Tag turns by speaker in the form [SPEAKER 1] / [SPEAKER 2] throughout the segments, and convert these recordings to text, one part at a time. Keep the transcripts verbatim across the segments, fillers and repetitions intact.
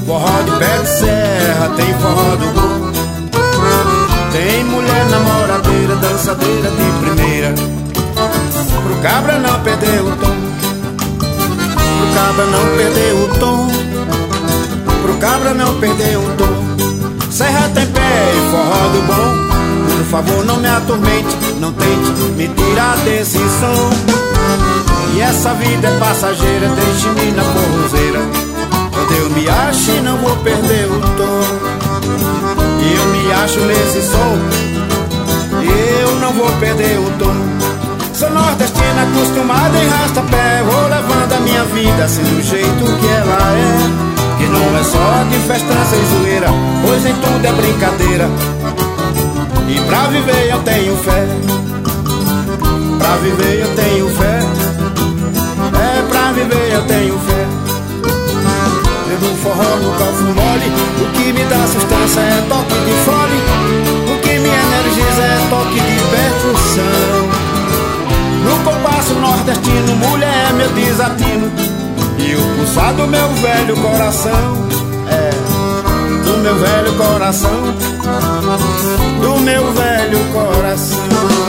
[SPEAKER 1] Forró de pé de serra, tem forró do bom. Tem mulher namoradeira, dançadeira de primeira. Pro cabra não perder o tom, pro cabra não perder o tom, pro cabra não perder o tom. Serra tem pé e forró do bom. Por favor não me atormente, não tente me tirar desse som. E essa vida é passageira, deixe-me na forrozeira. Quando eu me acho e não vou perder o tom. E eu me acho nesse som, e eu não vou perder o tom. Sou nordestina acostumada em rastapé, vou levando a minha vida assim do jeito que ela é. Que não é só de festança e zoeira, pois em tudo é brincadeira. E pra viver eu tenho fé, pra viver eu tenho fé, é pra viver eu tenho fé. No forró nunca fui mole, o que me dá sustância é toque de fole, o que me energiza é toque de percussão. No compasso nordestino, mulher é meu desatino, e o pulsar do meu velho coração, é, do meu velho coração, do meu velho coração.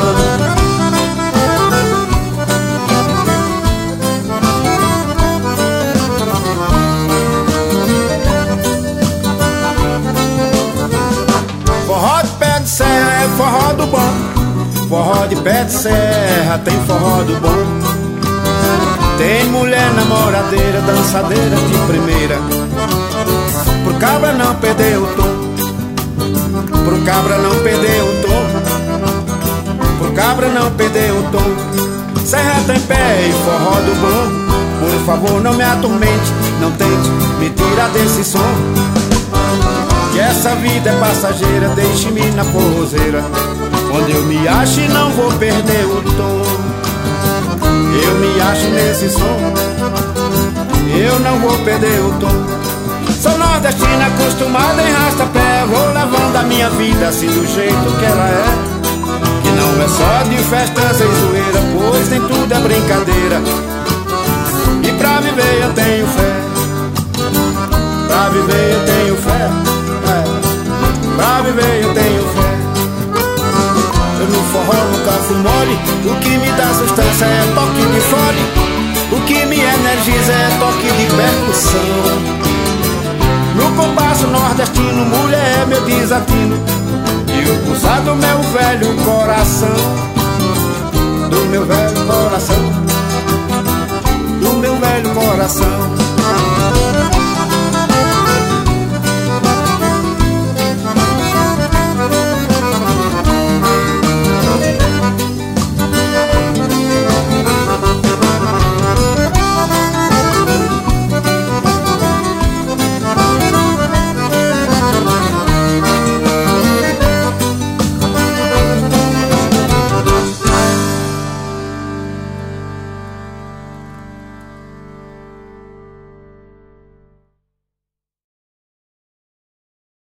[SPEAKER 1] Forró de pé de serra é forró do bom. Forró de pé de serra tem forró do bom. Tem mulher namoradeira, dançadeira de primeira. Pro cabra não perder o tom, pro cabra não perder o tom, pro cabra não perder o tom. Serra tem pé e forró do bom. Por favor não me atormente, não tente me tirar desse som. Que essa vida é passageira, deixe-me na forrozeira. Quando eu me acho e não vou perder o tom. Eu me acho nesse som, eu não vou perder o tom. Sou nordestina acostumada em rastapé, vou levando a minha vida assim do jeito que ela é. Que não é só de festança e zoeira, pois nem tudo é brincadeira. E pra viver eu tenho fé, pra viver eu tenho fé, é, pra viver eu tenho fé. Eu no forró nunca fui mole, o que me dá sustância é toque de fole, o que me energiza é toque de percussão. No compasso nordestino, mulher é meu desatino, e o pulsar do meu velho coração, do meu velho coração, do meu velho coração.